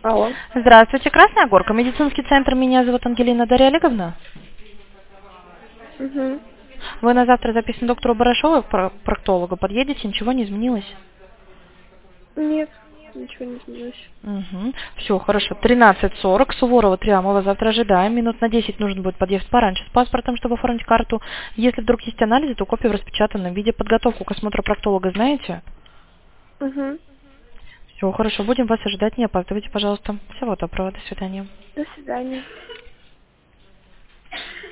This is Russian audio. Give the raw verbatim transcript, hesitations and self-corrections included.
Алло. Здравствуйте, Красная Горка, медицинский центр, меня зовут Ангелина Дарья Олеговна. Угу. Вы на завтра записаны доктору Барашову, про- проктологу, подъедете, ничего не изменилось? Нет, ничего не изменилось. Угу. Все, хорошо. тринадцать сорок, Суворова, три А, мы вас завтра ожидаем. Минут на десять нужно будет подъехать пораньше с паспортом, чтобы оформить карту. Если вдруг есть анализы, то копию в распечатанном виде. Подготовку к осмотру проктолога знаете? Угу. Все, хорошо, будем вас ожидать, не опаздывайте, пожалуйста. Всего доброго, до свидания. До свидания.